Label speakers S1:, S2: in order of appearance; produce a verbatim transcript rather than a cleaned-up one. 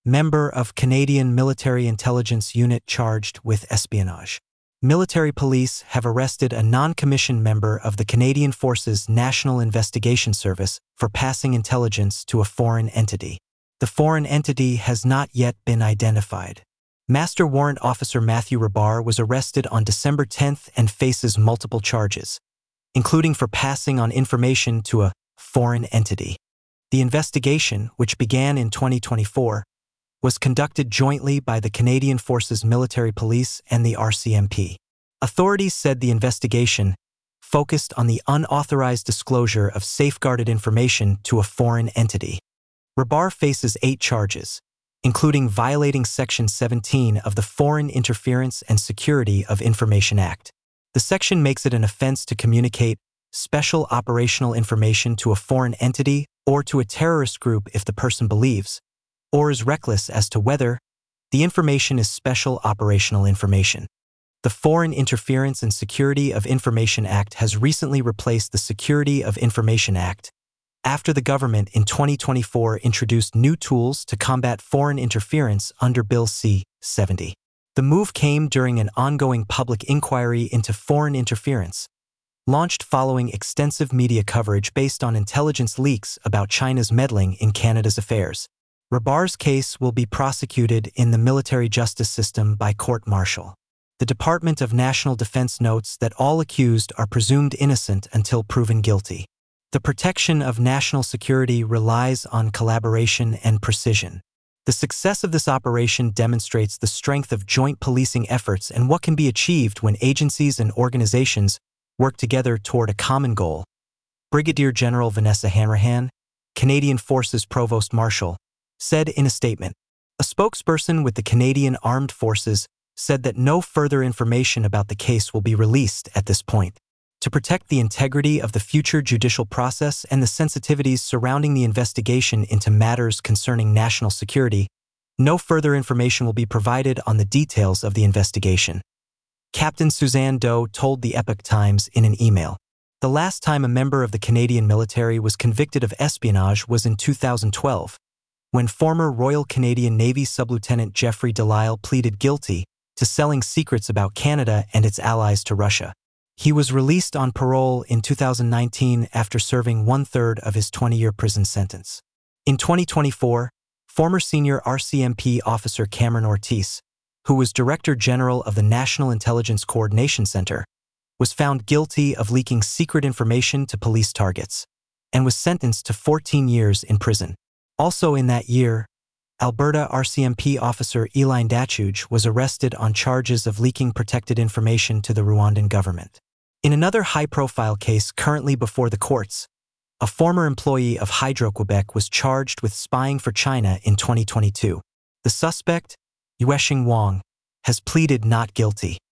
S1: member of Canadian Military Intelligence Unit charged with espionage. Military police have arrested a non-commissioned member of the Canadian Forces National Investigation Service for passing intelligence to a foreign entity. The foreign entity has not yet been identified. Master Warrant Officer Matthew Rabar was arrested on December tenth and faces multiple charges, including for passing on information to a foreign entity. The investigation, which began in twenty twenty-four, was conducted jointly by the Canadian Forces Military Police and the R C M P. Authorities said the investigation focused on the unauthorized disclosure of safeguarded information to a foreign entity. Rabar faces eight charges, including violating Section seventeen of the Foreign Interference and Security of Information Act. The section makes it an offense to communicate special operational information to a foreign entity or to a terrorist group if the person believes, or is reckless as to whether, the information is special operational information. The Foreign Interference and Security of Information Act has recently replaced the Security of Information Act, after the government in twenty twenty-four introduced new tools to combat foreign interference under Bill C seventy. The move came during an ongoing public inquiry into foreign interference, launched following extensive media coverage based on intelligence leaks about China's meddling in Canada's affairs. Rabar's case will be prosecuted in the military justice system by court-martial. The Department of National Defense notes that all accused are presumed innocent until proven guilty. The protection of national security relies on collaboration and precision. The success of this operation demonstrates the strength of joint policing efforts and what can be achieved when agencies and organizations work together toward a common goal. Brigadier General Vanessa Hanrahan, Canadian Forces Provost Marshal, said in a statement. A spokesperson with the Canadian Armed Forces said that no further information about the case will be released at this point. To protect the integrity of the future judicial process and the sensitivities surrounding the investigation into matters concerning national security, no further information will be provided on the details of the investigation. Captain Suzanne Doe told the Epoch Times in an email. The last time a member of the Canadian military was convicted of espionage was in two thousand twelve, when former Royal Canadian Navy Sublieutenant Jeffrey Delisle pleaded guilty to selling secrets about Canada and its allies to Russia. He was released on parole in two thousand nineteen after serving one-third of his twenty-year prison sentence. In twenty twenty-four, former senior R C M P officer Cameron Ortiz, who was Director General of the National Intelligence Coordination Center, was found guilty of leaking secret information to police targets and was sentenced to fourteen years in prison. Also in that year, Alberta R C M P officer Eline Dachuj was arrested on charges of leaking protected information to the Rwandan government. In another high-profile case currently before the courts, a former employee of Hydro-Quebec was charged with spying for China in twenty twenty-two. The suspect, Yuesheng Wang, has pleaded not guilty.